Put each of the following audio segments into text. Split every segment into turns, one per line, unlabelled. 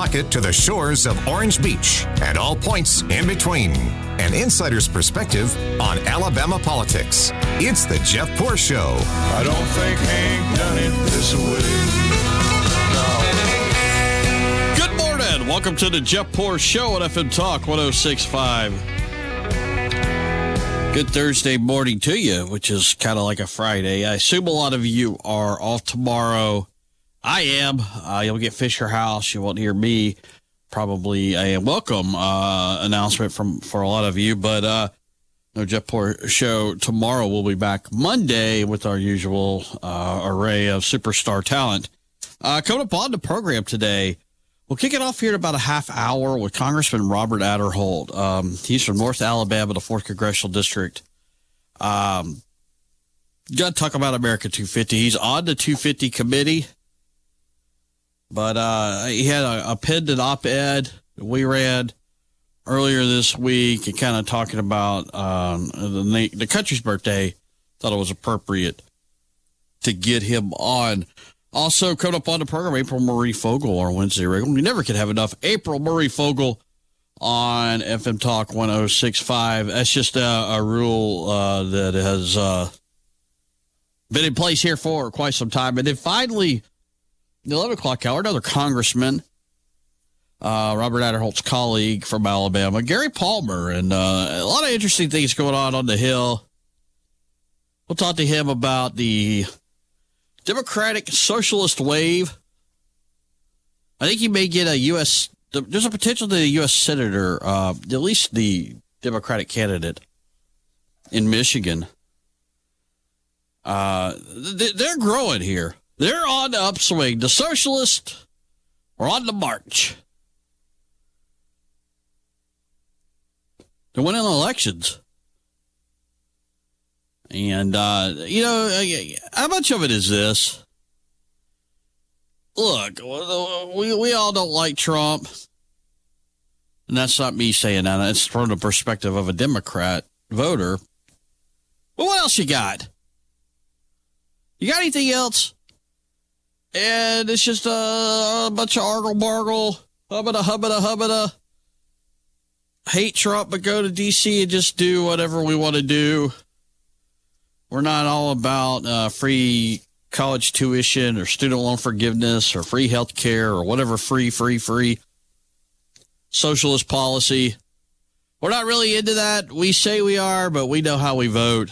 Pocket to the shores of Orange Beach and all points in between. An insider's perspective on Alabama politics. It's the Jeff Poor Show.
I don't think Hank done it this way. No.
Good morning. Welcome to the Jeff Poor Show at FM Talk 106.5. Good Thursday morning to you, which is kind of like a Friday. I assume a lot of you are off tomorrow. I am. You'll get Fisher House. You won't hear me. Probably a welcome announcement for a lot of you. But no Jeff Poor Show tomorrow. We'll be back Monday with our usual array of superstar talent. Coming up on the program today, we'll kick it off here in about a half hour with Congressman Robert Aderholt. He's from North Alabama, the 4th Congressional District. Got to talk about America 250. He's on the 250 committee, but he had a penned op-ed we ran earlier this week and kind of talking about the country's birthday. Thought it was appropriate to get him on. Also, coming up on the program, April Marie Fogle, our Wednesday regular. We never could have enough April Marie Fogle on FM Talk 106.5. That's just a rule that has been in place here for quite some time. And then finally, the 11 o'clock hour, another congressman, Robert Aderholt's colleague from Alabama, Gary Palmer, and a lot of interesting things going on the Hill. We'll talk to him about the Democratic Socialist wave. I think he may get a U.S. There's a potential that a U.S. Senator, at least the Democratic candidate in Michigan. They're growing here. They're on the upswing. The socialists are on the march. They're winning elections. And, how much of it is this? Look, we all don't like Trump. And that's not me saying that. It's from the perspective of a Democrat voter. But what else you got? You got anything else? And it's just a bunch of argle-bargle, hubbada. Hate Trump, but go to D.C. and just do whatever we want to do. We're not all about free college tuition or student loan forgiveness or free health care or whatever free socialist policy. We're not really into that. We say we are, but we know how we vote.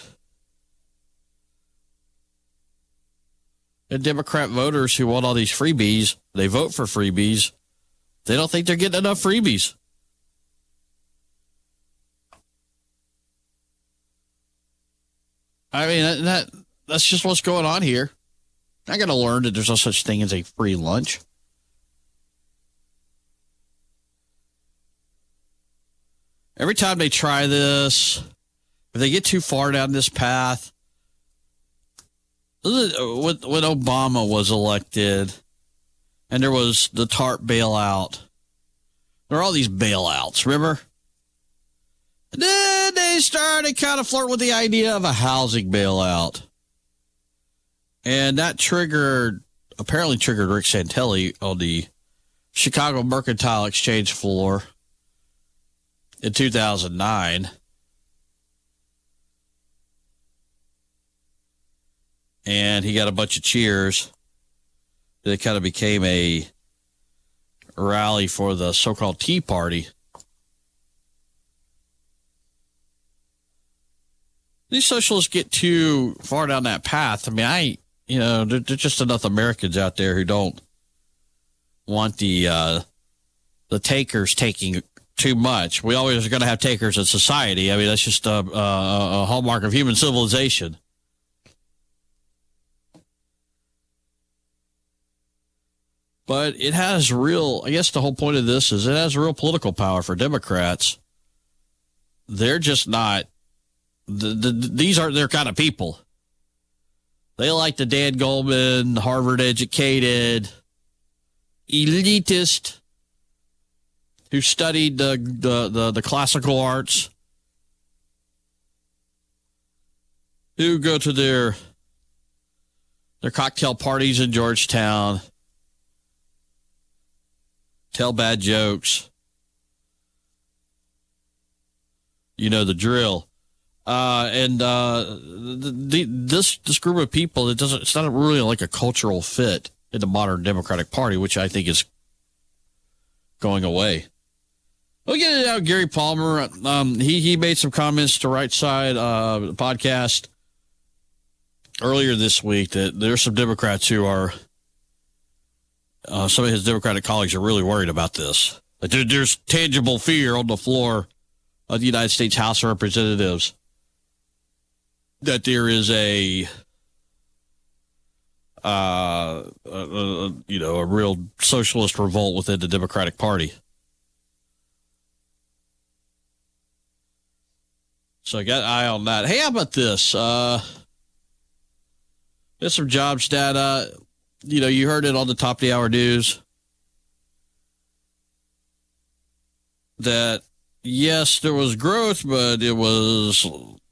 And Democrat voters who want all these freebies, they vote for freebies. They don't think they're getting enough freebies. I mean, that's just what's going on here. I got to learn that there's no such thing as a free lunch. Every time they try this, if they get too far down this path, when Obama was elected and there was the TARP bailout, there are all these bailouts, remember? And then they started kind of flirting with the idea of a housing bailout. And that apparently triggered Rick Santelli on the Chicago Mercantile Exchange floor in 2009. And he got a bunch of cheers. It kind of became a rally for the so-called Tea Party. These socialists get too far down that path. I mean, there's just enough Americans out there who don't want the takers taking too much. We always are going to have takers in society. I mean, that's just a hallmark of human civilization. But it has I guess the whole point of this is it has real political power for Democrats. They're just not, these aren't their kind of people. They like the Dan Goldman, Harvard-educated, elitist who studied the classical arts, who go to their cocktail parties in Georgetown, tell bad jokes. You know the drill. This group of people, it's not really like a cultural fit in the modern Democratic Party, which I think is going away. We'll get it out. Gary Palmer, he made some comments to Right Side podcast earlier this week that there's some Democrats who are, some of his Democratic colleagues are really worried about this. Like there's tangible fear on the floor of the United States House of Representatives that there is a real socialist revolt within the Democratic Party. So I got an eye on that. Hey, how about this? There's some jobs data. You heard it on the top of the hour news that yes, there was growth, but it was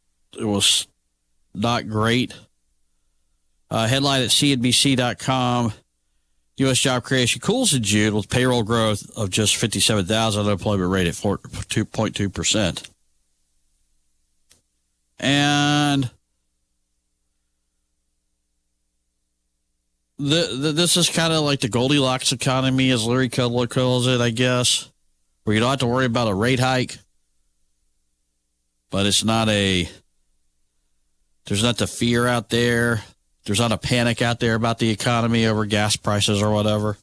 not great. Headline at CNBC.com. U.S. job creation cools in June with payroll growth of just 57,000, unemployment rate at 2.2%. And this is kind of like the Goldilocks economy, as Larry Kudlow calls it, I guess, where you don't have to worry about a rate hike, but there's not the fear out there. There's not a panic out there about the economy over gas prices or whatever.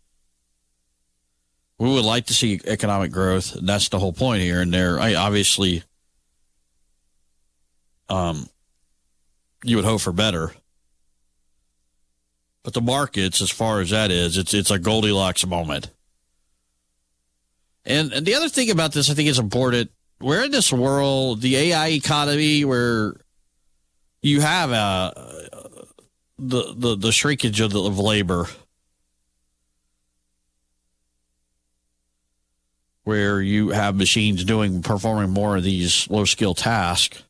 We would like to see economic growth, and that's the whole point here. And obviously, you would hope for better. But the markets, as far as that is, it's a Goldilocks moment. And the other thing about this I think is important. We're in this world, the AI economy, where you have the shrinkage of labor, where you have machines performing more of these low-skill tasks.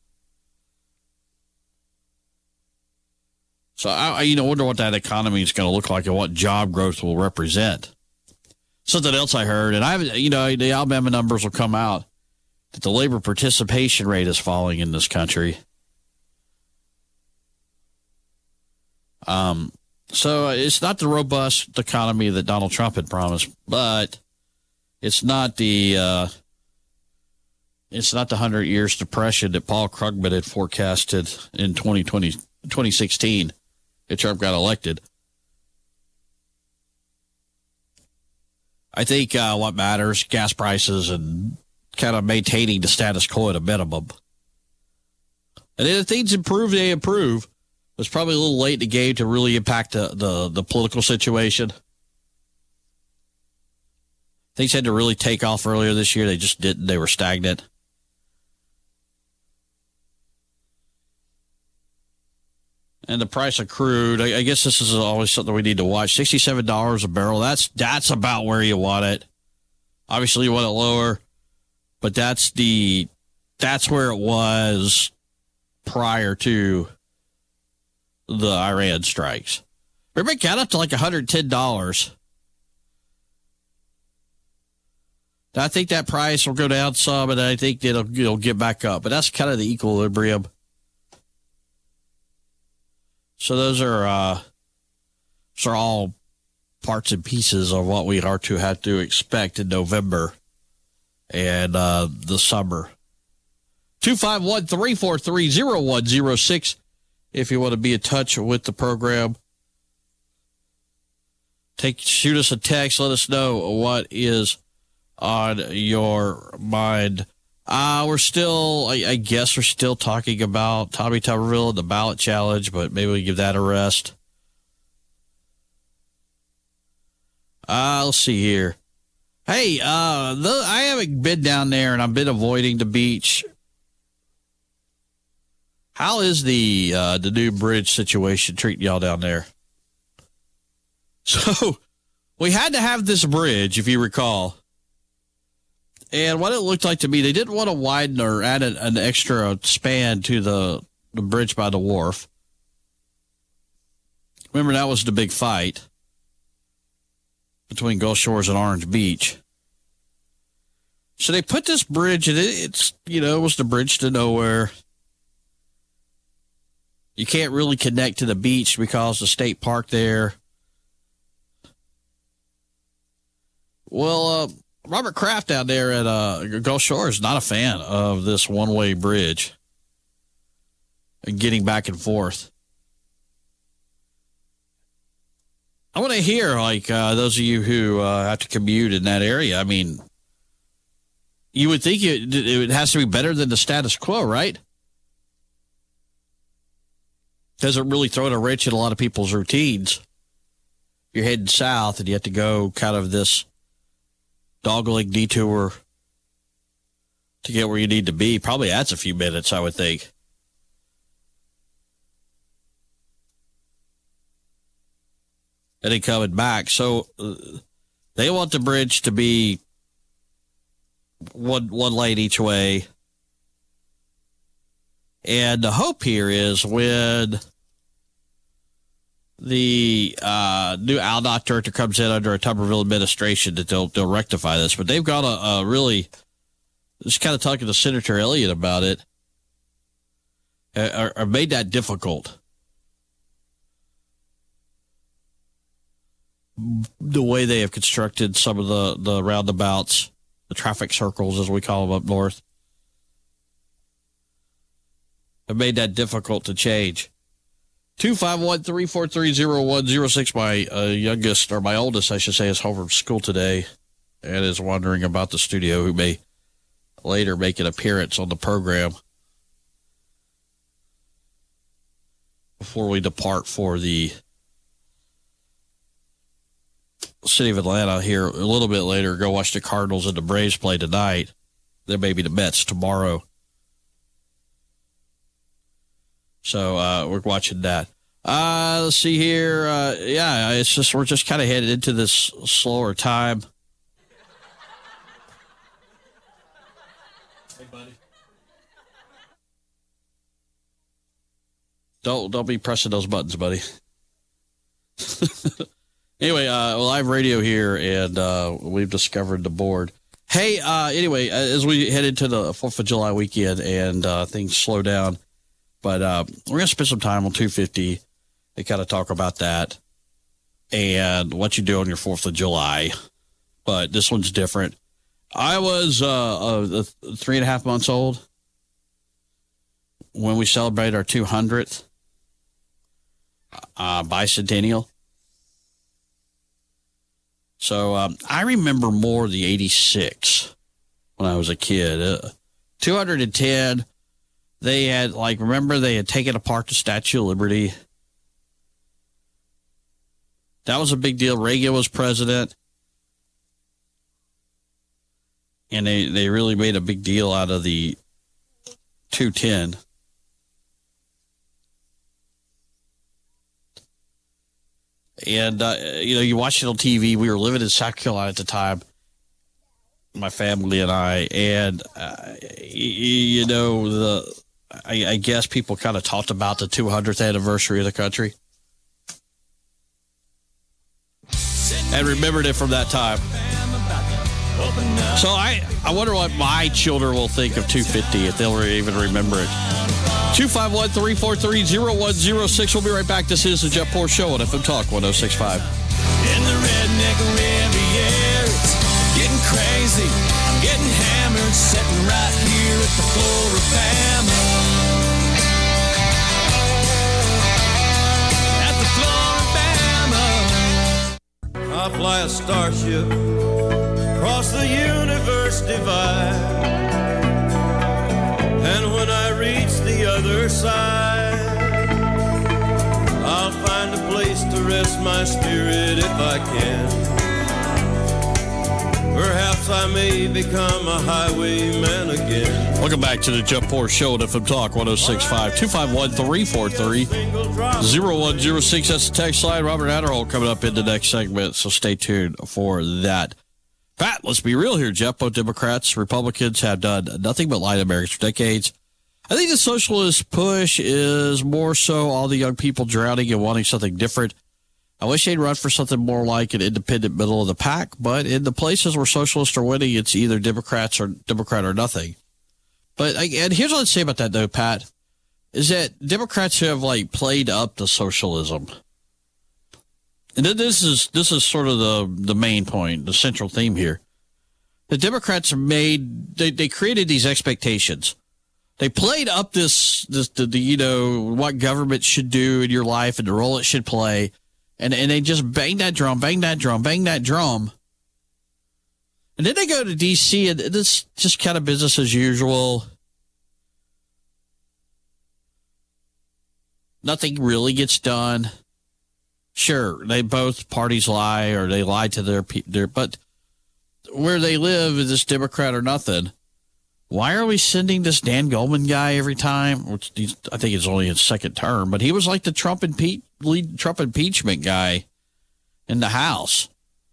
So I wonder what that economy is going to look like and what job growth will represent. Something else I heard, and the Alabama numbers will come out, that the labor participation rate is falling in this country. So it's not the robust economy that Donald Trump had promised, but it's not the 100 years depression that Paul Krugman had forecasted in 2016 if Trump got elected. I think what matters, gas prices and kind of maintaining the status quo at a minimum. And then if things improve, they improve. It was probably a little late in the game to really impact the political situation. Things had to really take off earlier this year. They just didn't. They were stagnant. And the price of crude, I guess this is always something we need to watch. $67 a barrel. That's about where you want it. Obviously, you want it lower, but that's where it was prior to the Iran strikes. Everybody got up to like $110. I think that price will go down some, and I think it'll get back up. But that's kind of the equilibrium. So those are all parts and pieces of what we are to have to expect in November and the summer. 251-343-0106 if you want to be in touch with the program. Shoot us a text. Let us know what is on your mind. We're still, I guess we're still talking about Tommy Tuberville and the ballot challenge, but maybe we give that a rest. Let's see here. Hey, I haven't been down there and I've been avoiding the beach. How is the new bridge situation treating y'all down there? So we had to have this bridge, if you recall. And what it looked like to me, they didn't want to widen or add an extra span to the bridge by the wharf. Remember, that was the big fight. between Gulf Shores and Orange Beach. So they put this bridge, and it was the bridge to nowhere. You can't really connect to the beach because the state park there. Well, Robert Kraft down there at Gulf Shores is not a fan of this one-way bridge and getting back and forth. I want to hear, those of you who have to commute in that area. I mean, you would think it has to be better than the status quo, right? Doesn't really throw a wrench in a lot of people's routines. You're heading south and you have to go kind of this dogleg detour to get where you need to be. Probably adds a few minutes, I would think. And then coming back. So they want the bridge to be one lane each way. And the hope here is when the new ALDOT director comes in under a Tuberville administration that they'll rectify this. But they've got a really, just kind of talking to Senator Elliott about it, or made that difficult. The way they have constructed some of the roundabouts, the traffic circles, as we call them up north, have made that difficult to change. 251-343-0106. My youngest, or my oldest, I should say, is home from school today and is wondering about the studio, who may later make an appearance on the program before we depart for the city of Atlanta here a little bit later. Go watch the Cardinals and the Braves play tonight. Then maybe the Mets tomorrow. So we're watching that. Let's see here. It's just we're just kind of headed into this slower time. Hey, buddy. Don't be pressing those buttons, buddy. Anyway, live radio here, and we've discovered the board. Hey, anyway, as we head into the 4th of July weekend and things slow down, but we're going to spend some time on 250 and kind of talk about that and what you do on your 4th of July. But this one's different. I was 3.5 months old when we celebrated our 200th bicentennial. So I remember more the 86 when I was a kid. 210, they had, remember they had taken apart the Statue of Liberty. That was a big deal. Reagan was president. And they really made a big deal out of the 210. And, you watch it on TV. We were living in South Carolina at the time, my family and I. And, I guess people kind of talked about the 200th anniversary of the country and remembered it from that time. So I wonder what my children will think of 250, if they'll even remember it. 251-343-0106. We'll be right back. This is the Jeff Poor Show on FM Talk 106.5.
In the redneck Riviera, it's getting crazy. I'm getting hammered, sitting right here at the Floribama. At the Floribama. I fly a starship across the universe divide. And when I reach the other side, I'll find a place to rest my spirit if I can. Perhaps I may become a highwayman again.
Welcome back to the Jeff Poor Show at FM Talk 106.5. 251-343-0106. That's the text line. Robert Adderall coming up in the next segment, so stay tuned for that. Pat, let's be real here, Jeff. Both Democrats, Republicans have done nothing but lie to Americans for decades. I think the socialist push is more so all the young people drowning and wanting something different. I wish they'd run for something more like an independent middle of the pack, but in the places where socialists are winning, it's either Democrat or nothing. But and here's what I'd say about that, though, Pat, is that Democrats have like played up the socialism. And this is sort of the main point, the central theme here. The Democrats they created these expectations. They played up the what government should do in your life and the role it should play. And they just bang that drum. And then they go to D.C. and it's just kind of business as usual. Nothing really gets done. Sure, both parties lie or they lie to their but where they live is this Democrat or nothing. Why are we sending this Dan Goldman guy every time? Which I think it's only his second term, but he was like the Trump impeachment guy in the House.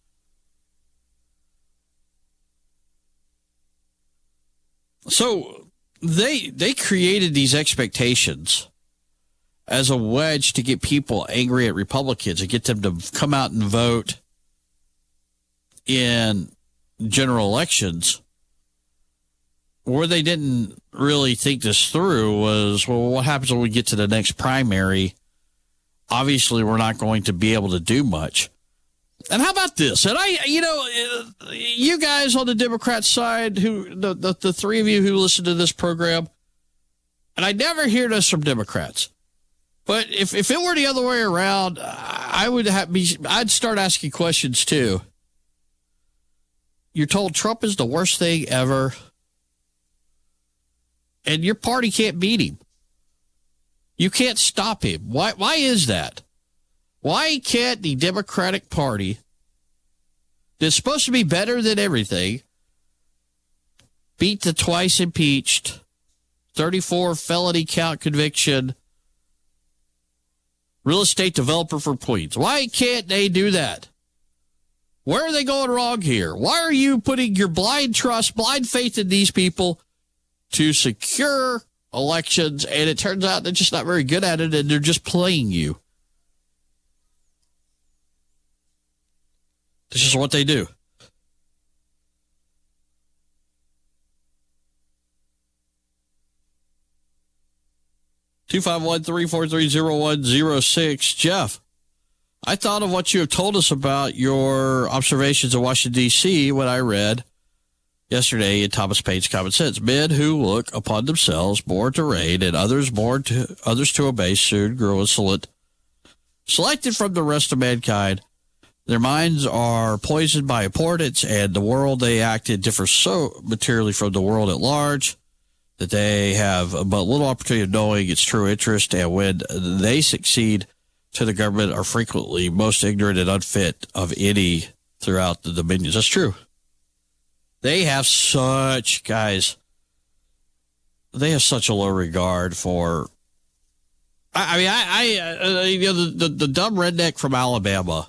So they created these expectations as a wedge to get people angry at Republicans and get them to come out and vote in general elections. Where they didn't really think this through was, well, what happens when we get to the next primary? Obviously, we're not going to be able to do much. And how about this? And you guys on the Democrat side, the three of you who listen to this program, and I never hear this from Democrats. But if it were the other way around, I'd start asking questions too. You're told Trump is the worst thing ever, and your party can't beat him. You can't stop him. Why is that? Why can't the Democratic Party, that's supposed to be better than everything, beat the twice impeached, 34 felony count conviction, real estate developer for Queens? Why can't they do that? Where are they going wrong here? Why are you putting your blind trust, blind faith in these people to secure elections, and it turns out they're just not very good at it, and they're just playing you? This is what they do. (251-343-0106). Jeff, I thought of what you have told us about your observations in Washington, D.C. when I read yesterday in Thomas Paine's Common Sense. Men who look upon themselves born to reign and others to obey soon grow insolent, selected from the rest of mankind. Their minds are poisoned by importance, and the world they act in differs so materially from the world at large that they have but little opportunity of knowing its true interest, and when they succeed to the government are frequently most ignorant and unfit of any throughout the dominions. That's true. They have such a low regard for, the dumb redneck from Alabama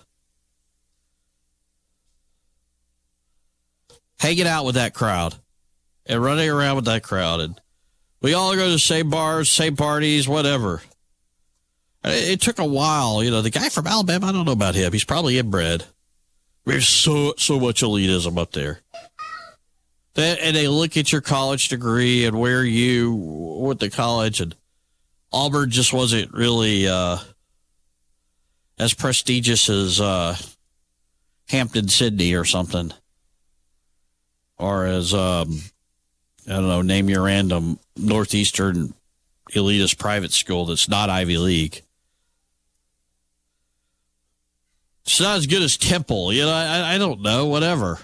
hanging out with that crowd and running around with that crowd. And we all go to the same bars, same parties, whatever. It took a while. The guy from Alabama, I don't know about him. He's probably inbred. There's so much elitism up there. And they look at your college degree and where you went to college, and Auburn just wasn't really as prestigious as Hampton Sydney or something. Or as, name your random Northeastern elitist private school that's not Ivy League. It's not as good as Temple. I don't know, whatever.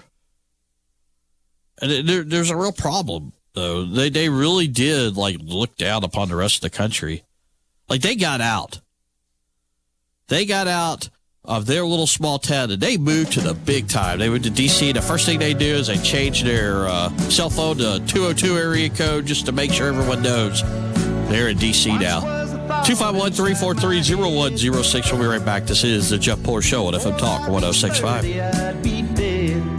And there's a real problem, though. They really did, look down upon the rest of the country. They got out. They got out of their little small town, and they moved to the big time. They went to D.C. The first thing they do is they change their cell phone to 202 area code just to make sure everyone knows they're in D.C. now. 251-343-0106. We'll be right back. This is the Jeff Poor Show on FM Talk 106.5.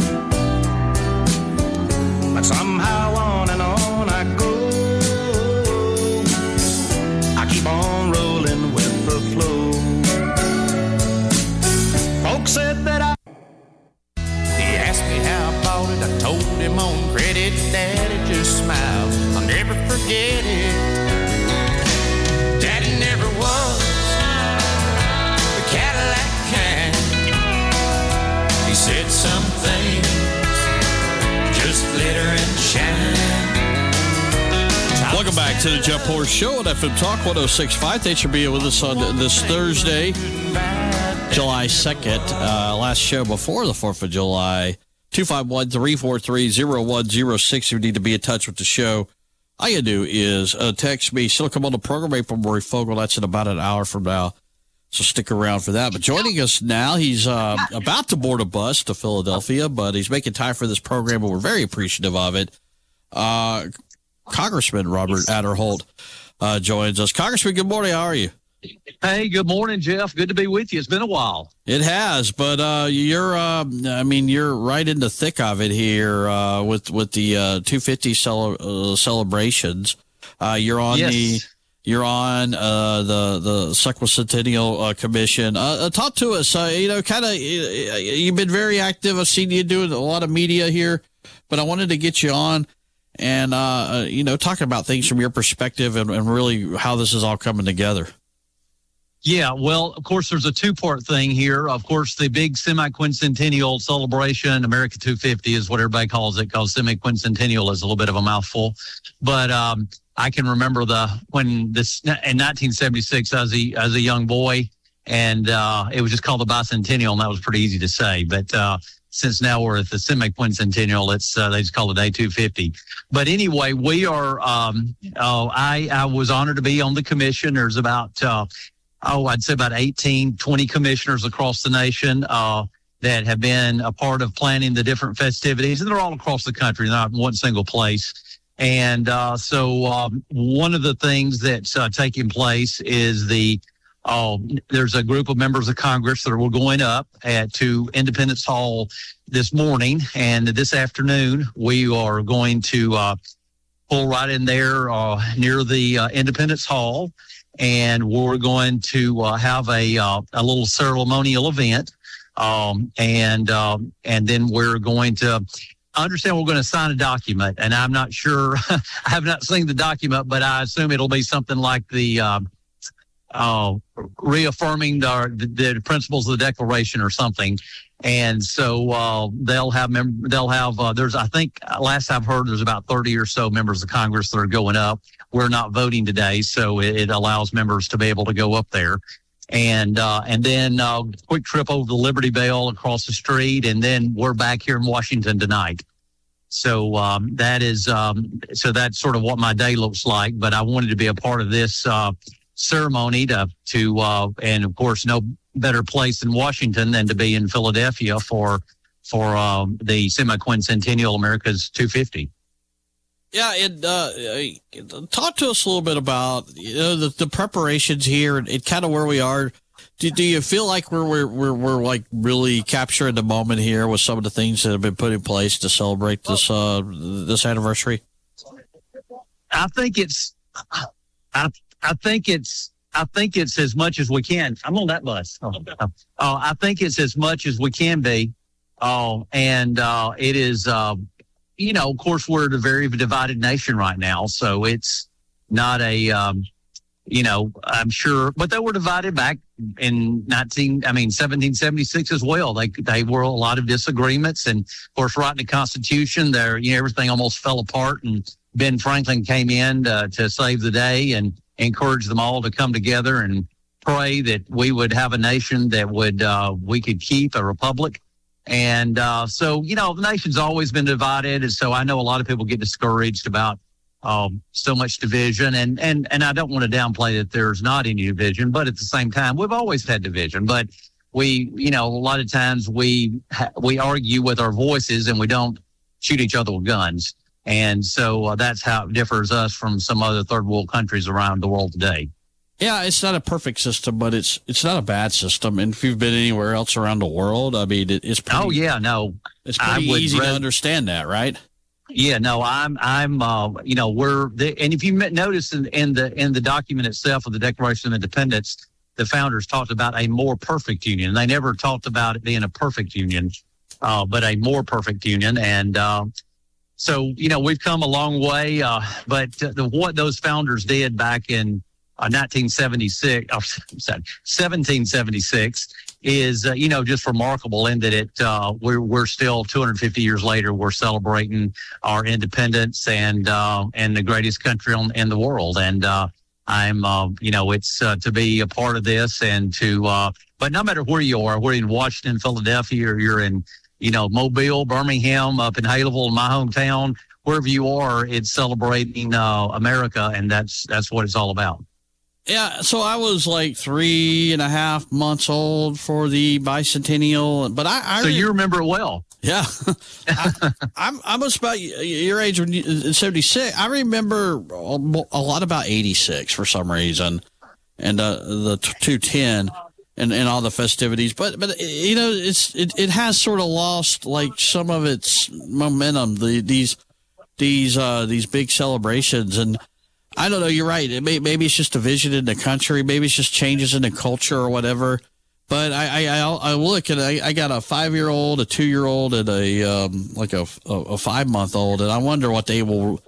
But somehow on and on I go. I keep on rolling with the flow. said that He asked me how I bought it. I told him on credit. Daddy just smiled. I'll never forget it. Daddy never was the Cadillac kind. He said some things just glitter and shine.
Welcome back to the Jeff Horst Show at FM Talk 106.5. Thanks for being with us on this Thursday, July 2nd. Last show before the 4th of July. 251-343-0106 if you need to be in touch with the show. All you do is text me. Still come on the program, April Murray Fogel. That's in about an hour from now. So stick around for that. But joining us now, he's about to board a bus to Philadelphia, but he's making time for this program, and we're very appreciative of it. Congressman Robert Aderholt joins us. Congressman, good morning. How are you?
Hey, good morning, Jeff. Good to be with you. It's been a while.
It has, but you're right in the thick of it here with the 250 celebrations. You're on
yes.
the Sesquicentennial Commission. Talk to us. You've been very active. I've seen you doing a lot of media here, but I wanted to get you on and talking about things from your perspective and really how this is all coming together.
Yeah, well, of course, there's a two-part thing here. Of course, the big semi-quincentennial celebration, America 250 is what everybody calls it, because semi-quincentennial is a little bit of a mouthful. But I can remember in 1976, as a young boy, and it was just called the bicentennial, and that was pretty easy to say. But since now we're at the semi-quincentennial, they just call it day 250. But anyway, we are. I was honored to be on the commission. There's about I'd say about 18, 20 commissioners across the nation that have been a part of planning the different festivities, and they're all across the country, not in one single place. And so one of the things that's taking place is there's a group of members of Congress that are going up to Independence Hall this morning, and this afternoon we are going to pull right in there near the Independence Hall. And we're going to have a little ceremonial event, and then we're going to understand we're going to sign a document. And I'm not sure, I have not seen the document, but I assume it'll be something like the reaffirming the principles of the Declaration or something. And so they'll have there's, I think last I've heard, there's about 30 or so members of Congress that are going up. We're not voting today, so it allows members to be able to go up there. And then quick trip over the Liberty Bell across the street, and then we're back here in Washington tonight. So that's sort of what my day looks like. But I wanted to be a part of this ceremony to and of course no better place in Washington than to be in Philadelphia for the semi-quincentennial America's 250.
Yeah, and talk to us a little bit about the preparations here and kind of where we are. Do you feel like we're like really capturing the moment here with some of the things that have been put in place to celebrate this anniversary?
I think it's as much as we can. I'm on that bus. I think it's as much as we can be. And it is, of course, we're a very divided nation right now. So it's not I'm sure, but they were divided back in 1776 as well. They were a lot of disagreements. And of course, writing the Constitution there, everything almost fell apart, and Ben Franklin came in to save the day and encourage them all to come together and pray that we would have a nation that we could keep a republic. And so the nation's always been divided. And so I know a lot of people get discouraged about so much division. And I don't want to downplay that there's not any division, but at the same time, we've always had division. But we, a lot of times we argue with our voices and we don't shoot each other with guns. And so that's how it differs us from some other third world countries around the world today.
Yeah, it's not a perfect system, but it's not a bad system. And if you've been anywhere else around the world, I mean, it's pretty.
Oh yeah, no,
it's pretty easy to understand that, right?
Yeah, no, and if you notice in the document itself of the Declaration of Independence, the founders talked about a more perfect union. They never talked about it being a perfect union, but a more perfect union. And so, we've come a long way. But what those founders did back in 1776 is, just remarkable in that we're still 250 years later, we're celebrating our independence and the greatest country in the world. And I'm, it's to be a part of this and but no matter where you are, we're in Washington, Philadelphia, or you're in, Mobile, Birmingham, up in Haleville, my hometown, wherever you are, it's celebrating America. And that's what it's all about.
Yeah, so I was like 3.5 months old for the bicentennial, but I
so you remember it well.
Yeah, I was about your age when in 76. I remember a lot about 86 for some reason, and the 210 and all the festivities. But it has sort of lost like some of its momentum. These big celebrations. And I don't know. You're right. Maybe it's just division in the country. Maybe it's just changes in the culture or whatever. But I look and I got a 5-year-old, a 2-year-old, and a 5-month-old, and I wonder what they will.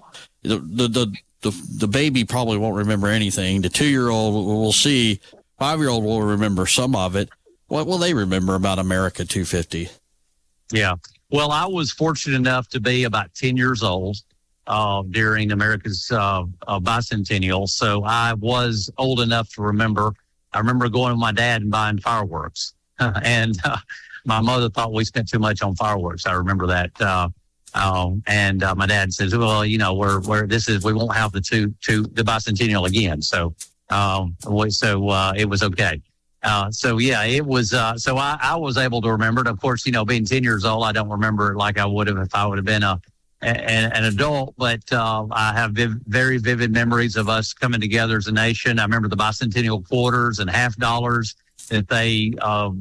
The baby probably won't remember anything. The 2-year-old will see. 5-year-old will remember some of it. What will they remember about America 250?
Yeah. Well, I was fortunate enough to be about 10 years old during America's bicentennial. So I was old enough to remember. I remember going with my dad and buying fireworks. And my mother thought we spent too much on fireworks. I remember that. And my dad says, well, we won't have the bicentennial again. So it was okay. It was, so I was able to remember it. Of course, being 10 years old, I don't remember it like I would have if I would have been an adult, but I have very vivid memories of us coming together as a nation. I remember the bicentennial quarters and $50 that they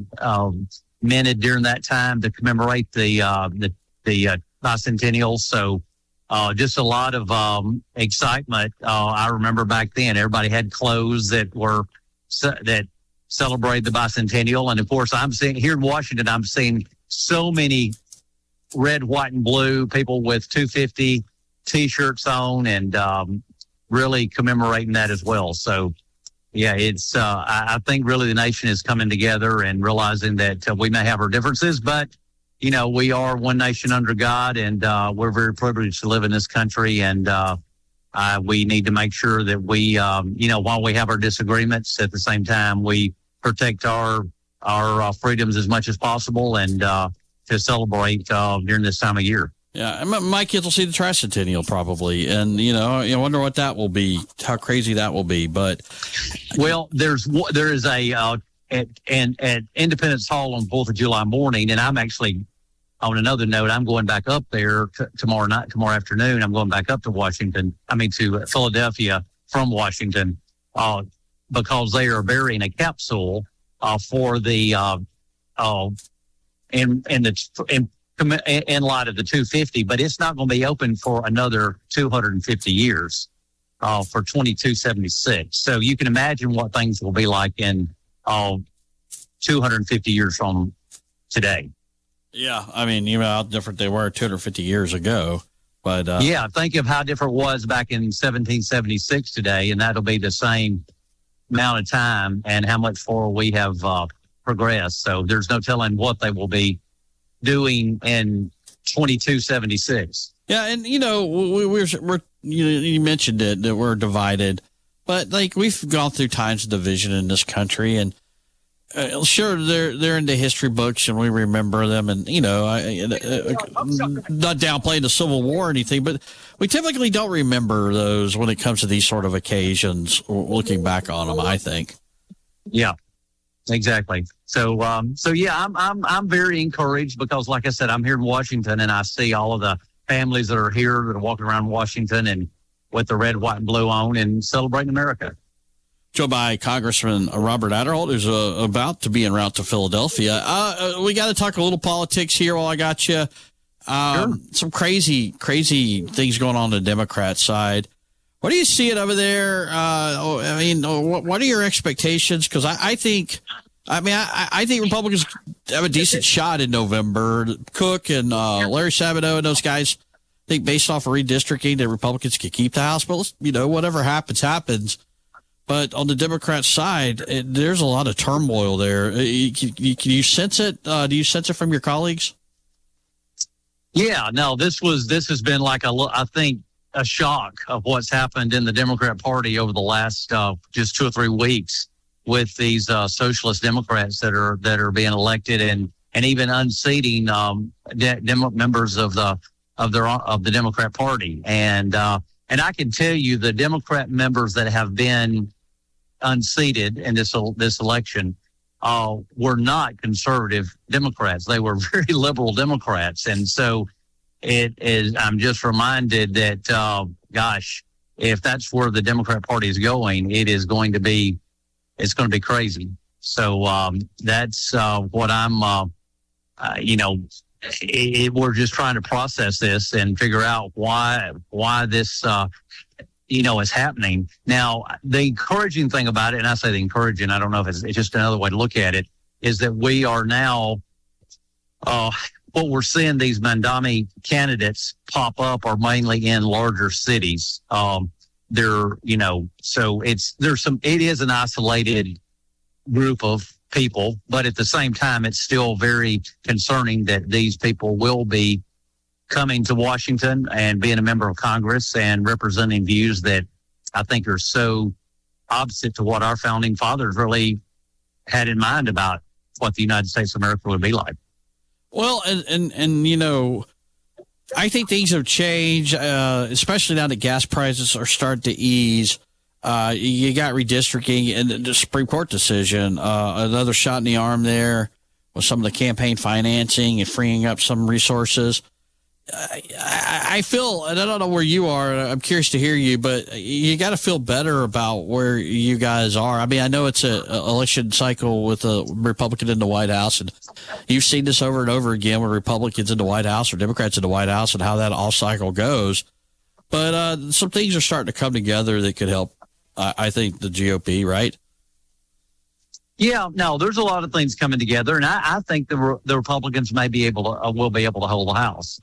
minted during that time to commemorate the bicentennial. So just a lot of excitement. I remember back then everybody had clothes that celebrate the bicentennial. And of course, I'm seeing here in Washington, I'm seeing so many red, white, and blue people with 250 T-shirts on and really commemorating that as well. So, yeah, it's I think really the nation is coming together and realizing that we may have our differences, but, we are one nation under God, and we're very privileged to live in this country. And we need to make sure that we, while we have our disagreements, at the same time, we protect our freedoms as much as possible and to celebrate during this time of year.
Yeah, my kids will see the tricentennial probably, and I wonder what that will be, how crazy that will be. But
well, there is a at Independence Hall on 4th of July morning, and I'm actually on another note. I'm going back up there tomorrow afternoon. I'm going back up to to Philadelphia from Washington because they are burying a capsule for the in light of the 250, but it's not going to be open for another 250 years for 2276. So you can imagine what things will be like in 250 years from today.
Yeah, I mean, how different they were 250 years ago. But
yeah, think of how different it was back in 1776 today, and that'll be the same amount of time and how much forward we have progressed. So there's no telling what they will be doing in 2276.
Yeah, and we're you mentioned it that we're divided, but like we've gone through times of division in this country, and sure they're in the history books and we remember them, and not downplaying the Civil War or anything, but we typically don't remember those when it comes to these sort of occasions. Looking back on them, I think.
Yeah. Exactly. So yeah, I'm very encouraged because, like I said, I'm here in Washington and I see all of the families that are here that are walking around Washington and with the red, white, and blue on and celebrating America.
Joined by Congressman Robert Aderholt, who's about to be en route to Philadelphia. We got to talk a little politics here while I got you.
Sure.
Some crazy things going on the Democrat side. What are you seeing over there? What are your expectations? Because I think Republicans have a decent shot in November. Cook and Larry Sabato and those guys, I think based off of redistricting, the Republicans can keep the House. But whatever happens. But on the Democrat side, there's a lot of turmoil there. Can you sense it? Do you sense it from your colleagues?
Yeah, no, this has been like I think a shock of what's happened in the Democrat Party over the last just 2 or 3 weeks with these socialist Democrats that are being elected and even unseating members of the Democrat Party. And I can tell you the Democrat members that have been unseated in this election were not conservative Democrats. They were very liberal Democrats. And so I'm just reminded that, if that's where the Democrat Party is going, it's going to be crazy. So that's what I'm, we're just trying to process this and figure out why this, is happening. Now, the encouraging thing about it, and I say the encouraging, I don't know if it's just another way to look at it, is that we are now, what we're seeing these Mamdani candidates pop up are mainly in larger cities. So it is an isolated group of people, but at the same time, it's still very concerning that these people will be coming to Washington and being a member of Congress and representing views that I think are so opposite to what our founding fathers really had in mind about what the United States of America would be like.
Well, and I think things have changed, especially now that gas prices are starting to ease. You got redistricting and the Supreme Court decision, another shot in the arm there with some of the campaign financing and freeing up some resources. I feel, and I don't know where you are, I'm curious to hear you, but you got to feel better about where you guys are. I mean, I know it's an election cycle with a Republican in the White House, and you've seen this over and over again with Republicans in the White House or Democrats in the White House and how that all cycle goes. But some things are starting to come together that could help, I think, the GOP, right?
Yeah, no, there's a lot of things coming together, and I think the Republicans will be able to hold the House.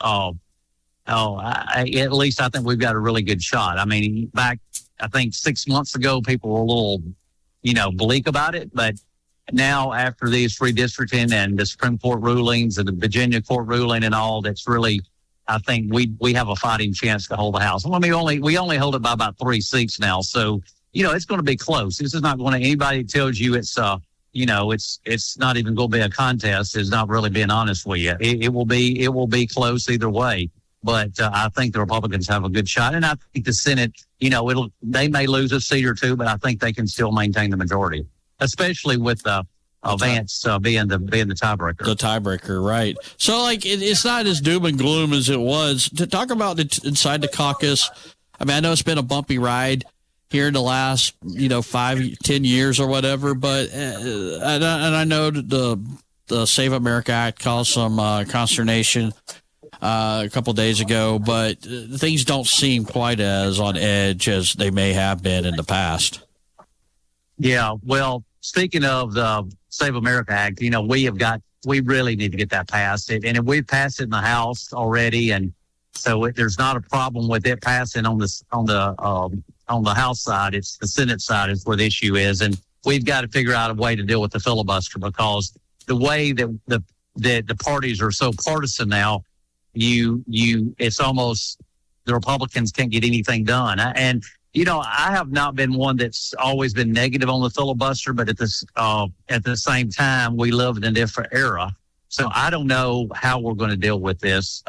At least I think we've got a really good shot. I mean, back, I think 6 months ago, people were a little, bleak about it, but now after these redistricting and the Supreme Court rulings and the Virginia court ruling and all, that's really, I think we have a fighting chance to hold the House. I mean, we only hold it by about 3 seats now, so it's going to be close. This is not going to, anybody that tells you it's not even going to be a contest is not really being honest with you. It will be close either way. But I think the Republicans have a good shot, and I think the Senate, they may lose a seat or two, but I think they can still maintain the majority, especially with Vance being the tiebreaker. The
tiebreaker, right? So, it's not as doom and gloom as it was. To talk about inside the caucus, I mean, I know it's been a bumpy ride here in the last 5-10 years or whatever, but and I know the Save America Act caused some consternation a couple of days ago, but things don't seem quite as on edge as they may have been in the past.
Yeah, well, speaking of the Save America Act, we really need to get that passed. And we've passed it in the House already, and so there's not a problem with it passing on the House side. It's the Senate side is where the issue is, and we've got to figure out a way to deal with the filibuster, because the way that the parties are so partisan now, it's almost the Republicans can't get anything done. And I have not been one that's always been negative on the filibuster, but at the same time, we live in a different era. So I don't know how we're going to deal with this.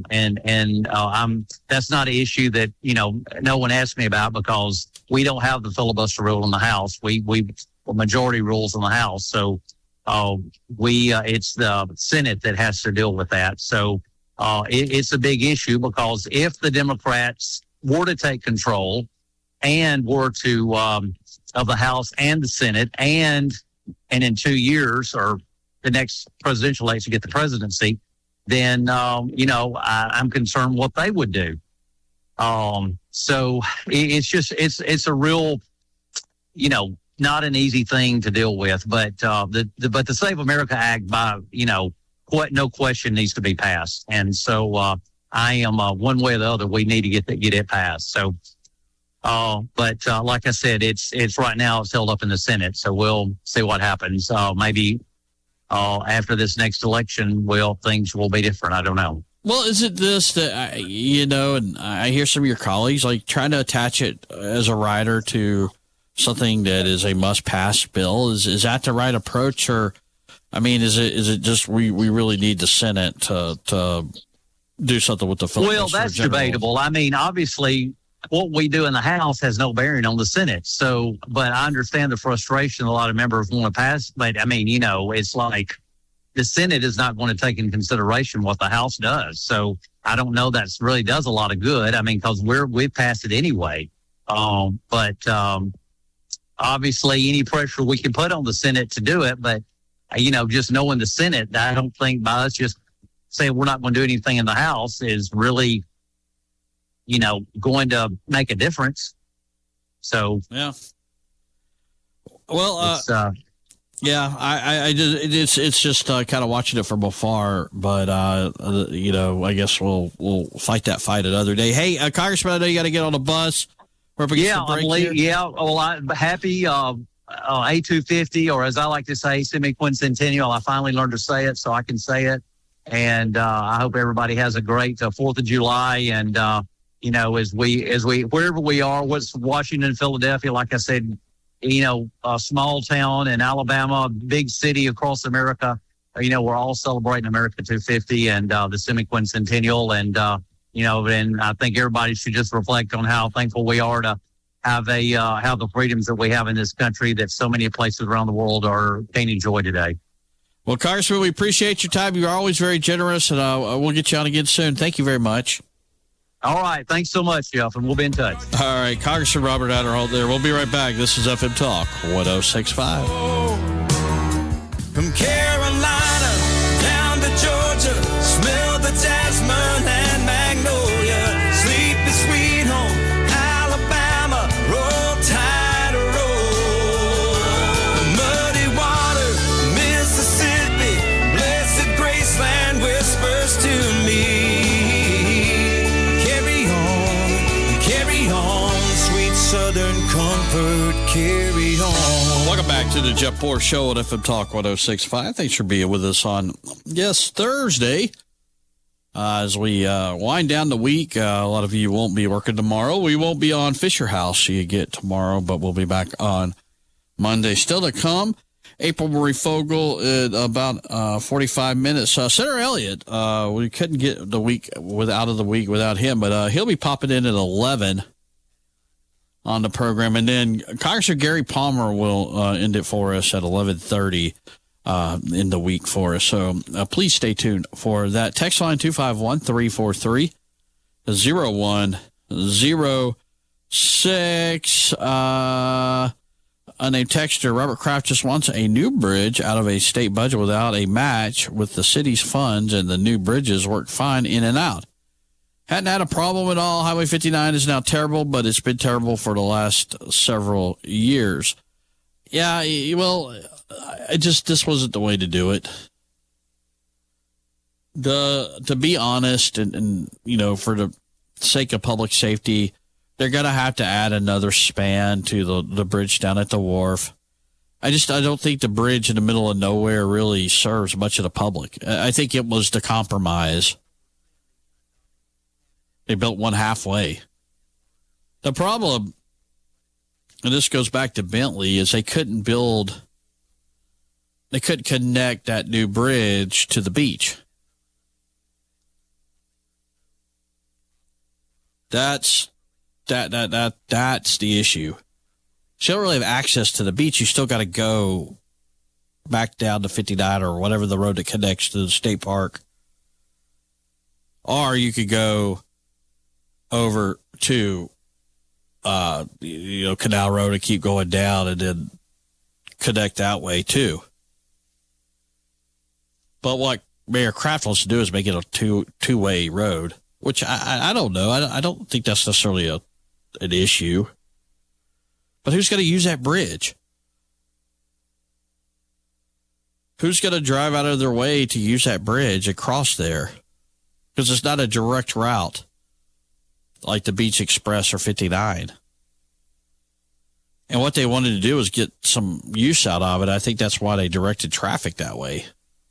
That's not an issue that, no one asked me about, because we don't have the filibuster rule in the House. We majority rules in the House. So, it's the Senate that has to deal with that. So, it's a big issue, because if the Democrats were to take control and were to, of the House and the Senate, and in 2 years or the next presidential election get the presidency, then, I'm concerned what they would do. So it's a real, not an easy thing to deal with, but the Save America Act, no question needs to be passed. And so, I am, one way or the other, we need to get it passed. So, but like I said, it's right now it's held up in the Senate. So we'll see what happens. Maybe, after this next election, things will be different. I don't know.
Well, is it this that, and I hear some of your colleagues like trying to attach it as a rider to something that is a must-pass bill? Is that the right approach? Or, I mean, is it just we really need the Senate to do something with the filibuster?
Well, that's debatable. I mean, obviously, what we do in the House has no bearing on the Senate. So, but I understand the frustration a lot of members want to pass. But, I mean, it's like the Senate is not going to take into consideration what the House does. So I don't know that really does a lot of good. I mean, because we've passed it anyway. But obviously, any pressure we can put on the Senate to do it. But, just knowing the Senate, I don't think by us just saying we're not going to do anything in the House is really, going to make a difference. So,
yeah. Well, yeah, it's just kind of watching it from afar, but I guess we'll fight that fight another day. Hey, Congressman, I know you got to get on the bus.
Well, I'm happy A250, or as I like to say, semi-quincentennial. I finally learned to say it, so I can say it. And I hope everybody has a great 4th of July. And as we wherever we are, Washington, Philadelphia, like I said, a small town in Alabama, big city across America, we're all celebrating America 250 and the semi-quincentennial. And and I think everybody should just reflect on how thankful we are to have have the freedoms that we have in this country that so many places around the world can enjoy today.
Well, Congressman, we appreciate your time. You're always very generous, and we'll get you on again soon. Thank you very much.
All right. Thanks so much, Jeff, and we'll be in touch.
All right. Congressman Robert Aderholt there. We'll be right back. This is FM Talk 106.5.
From Carolina down to Georgia, smell the jasmine and magnolia. Sleep is sweet home, Alabama, roll tide roll. Muddy water, Mississippi, blessed Graceland whispers to me. Carry on, sweet Southern comfort, carry on.
Welcome back to the Jeff Poor Show at FM Talk 106.5. Thanks for being with us on, Thursday. As we wind down the week, a lot of you won't be working tomorrow. We won't be on Fisher House, you get tomorrow, but we'll be back on Monday. Still to come, April Marie Fogel in about 45 minutes. Senator Elliott, we couldn't get the week without him, but he'll be popping in at 11 on the program. And then Congressman Gary Palmer will end it for us at 11:30 in the week for us. So please stay tuned for that. Text line 251-343-0106. Unnamed texter Robert Kraft just wants a new bridge out of a state budget without a match with the city's funds, and the new bridges work fine in and out. Hadn't had a problem at all. Highway 59 is now terrible, but it's been terrible for the last several years. Yeah, well, this wasn't the way to do it. To be honest, and for the sake of public safety, they're going to have to add another span to the bridge down at the wharf. I don't think the bridge in the middle of nowhere really serves much of the public. I think it was the compromise. They built one halfway. The problem, and this goes back to Bentley, is they couldn't connect that new bridge to the beach. That's the issue. So you don't really have access to the beach. You still got to go back down to 59 or whatever the road that connects to the state park. Or you could go over to, Canal Road and keep going down and then connect that way too. But what Mayor Kraft wants to do is make it a two-way road. which I don't know. I don't think that's necessarily an issue. But who's going to use that bridge? Who's going to drive out of their way to use that bridge across there? Because it's not a direct route like the Beach Express or 59. And what they wanted to do was get some use out of it. I think that's why they directed traffic that way.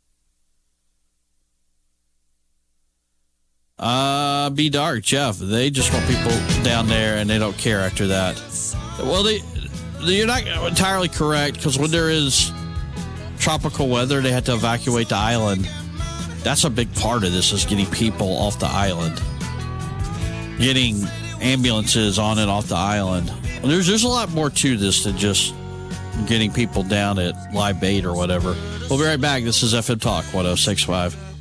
Be dark, Jeff. They just want people down there, and they don't care after that. Well, you're not entirely correct, because when there is tropical weather, they had to evacuate the island. That's a big part of this, is getting people off the island, getting ambulances on and off the island. There's a lot more to this than just getting people down at Live Bait or whatever. We'll be right back. This is FM Talk 106.5.